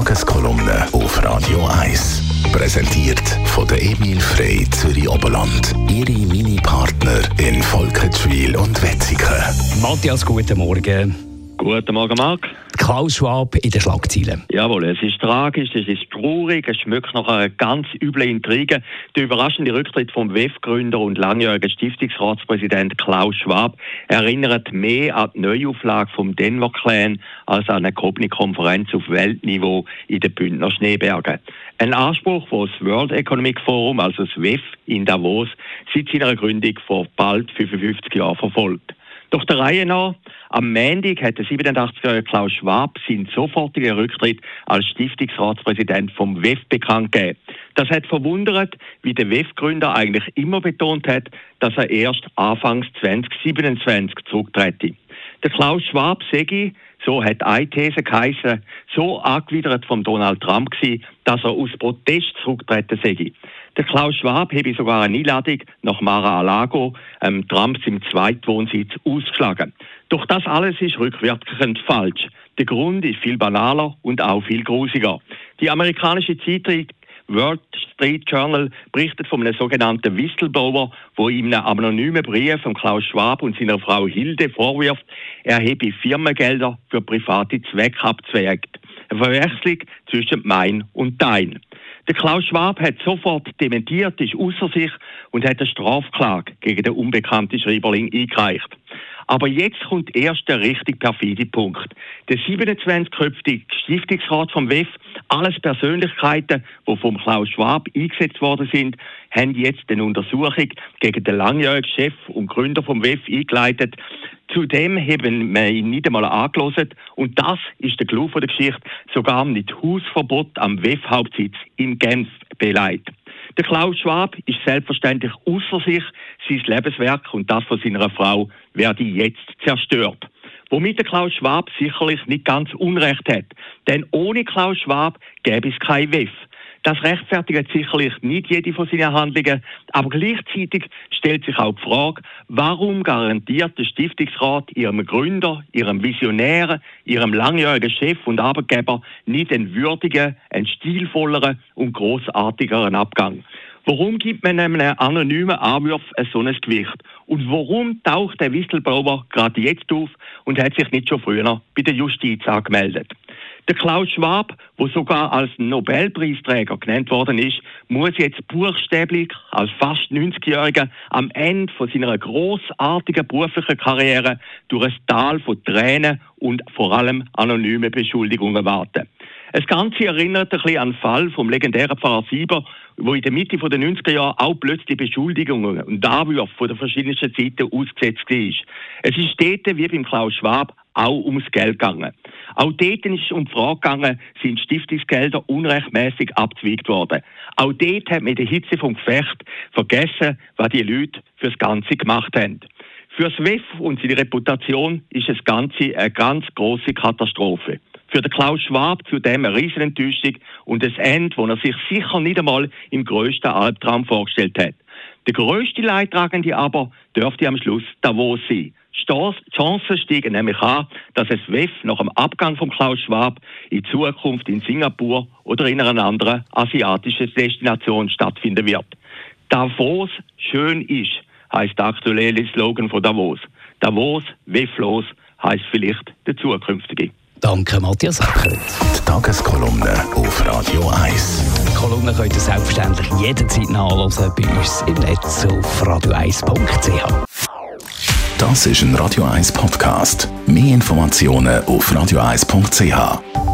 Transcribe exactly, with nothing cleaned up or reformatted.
Tageskolumne auf Radio eins. Präsentiert von der Emil Frey Zürich Oberland. Ihre Mini-Partner in Volkenswil und Wetzikon. Matthias, guten Morgen. Guten Morgen, Marc. Klaus Schwab in den Schlagzeilen. Jawohl, es ist tragisch, es ist traurig, es schmeckt nach einer ganz üblen Intrige. Der überraschende Rücktritt vom W E F-Gründer und langjährigen Stiftungsratspräsident Klaus Schwab erinnert mehr an die Neuauflage vom Denver Clan als an eine gehobene Konferenz auf Weltniveau in den Bündner Schneebergen. Ein Anspruch, den das World Economic Forum, also das W E F in Davos, seit seiner Gründung vor bald fünfundfünfzig Jahren verfolgt. Doch der Reihe nach, am Montag hat der siebenundachtzigjährige Klaus Schwab seinen sofortigen Rücktritt als Stiftungsratspräsident vom W E F bekannt gegeben. Das hat verwundert, wie der W E F-Gründer eigentlich immer betont hat, dass er erst Anfangs zwanzig siebenundzwanzig zurücktrete. Der Klaus Schwab sei, so hat eine These geheissen, so angewidert von Donald Trump gewesen, dass er aus Protest zurücktreten sei. Der Klaus Schwab habe sogar eine Einladung nach Mar-a-Lago, ähm, Trumps im Zweitwohnsitz, ausgeschlagen. Doch das alles ist rückwirkend falsch. Der Grund ist viel banaler und auch viel grusiger. Die amerikanische Zeitung Wall Street Journal berichtet von einem sogenannten Whistleblower, der in einem anonymen Brief von Klaus Schwab und seiner Frau Hilde vorwirft, er habe Firmengelder für private Zwecke abgezweigt. Eine Verwechslung zwischen mein und dein. Der Klaus Schwab hat sofort dementiert, ist außer sich und hat eine Strafklage gegen den unbekannten Schreiberling eingereicht. Aber jetzt kommt erst der richtig perfide Punkt. Der siebenundzwanzigköpfige Stiftungsrat vom W E F, alles Persönlichkeiten, die vom Klaus Schwab eingesetzt worden sind, haben jetzt eine Untersuchung gegen den langjährigen Chef und Gründer vom W E F eingeleitet. Zudem haben wir ihn nicht einmal angehört. Und das ist der Clou der Geschichte, sogar mit Hausverbot am W E F-Hauptsitz in Genf beleidigt. Der Klaus Schwab ist selbstverständlich außer sich, sein Lebenswerk und das von seiner Frau werde jetzt zerstört. Womit der Klaus Schwab sicherlich nicht ganz Unrecht hat. Denn ohne Klaus Schwab gäbe es kein W E F. Das rechtfertigt sicherlich nicht jede von seinen Handlungen, aber gleichzeitig stellt sich auch die Frage, warum garantiert der Stiftungsrat ihrem Gründer, ihrem Visionären, ihrem langjährigen Chef und Arbeitgeber nicht einen würdigen, einen stilvolleren und grossartigeren Abgang? Warum gibt man einem anonymen Anwurf so ein Gewicht? Und warum taucht der Whistleblower gerade jetzt auf und hat sich nicht schon früher bei der Justiz angemeldet? Der Klaus Schwab, der sogar als Nobelpreisträger genannt worden ist, muss jetzt buchstäblich als fast neunzigjähriger am Ende von seiner grossartigen beruflichen Karriere durch ein Tal von Tränen und vor allem anonymen Beschuldigungen warten. Das Ganze erinnert ein bisschen an den Fall vom legendären Pfarrer Sieber, wo in der Mitte der neunziger Jahre auch plötzlich Beschuldigungen und Anwürfe von den verschiedensten Seiten ausgesetzt war. Es ist dort, wie beim Klaus Schwab, auch ums Geld gegangen. Auch dort ist es um die Frage gegangen, sind Stiftungsgelder unrechtmäßig abgezweigt worden. Auch dort hat man in der Hitze vom Gefecht vergessen, was die Leute für das Ganze gemacht haben. Für das W E F und seine Reputation ist das Ganze eine ganz grosse Katastrophe. Für den Klaus Schwab zudem eine riesen Enttäuschung und ein Ende, das er sich sicher nicht einmal im grössten Albtraum vorgestellt hat. Der grösste Leidtragende aber dürfte am Schluss Davos sein. Die Chancen steigen nämlich an, dass das W E F nach dem Abgang von Klaus Schwab in Zukunft in Singapur oder in einer anderen asiatischen Destination stattfinden wird. Davos schön ist, heisst der aktuelle Slogan von Davos. Davos, W E F-los, heisst vielleicht der zukünftige. Danke, Matthias Eckert. Die Tageskolumne auf Radio eins. Die Kolumne könnt ihr selbstverständlich jederzeit nachhören bei uns im Netz auf radio eins punkt c h. Das ist ein Radio eins Podcast. Mehr Informationen auf radio eins punkt c h.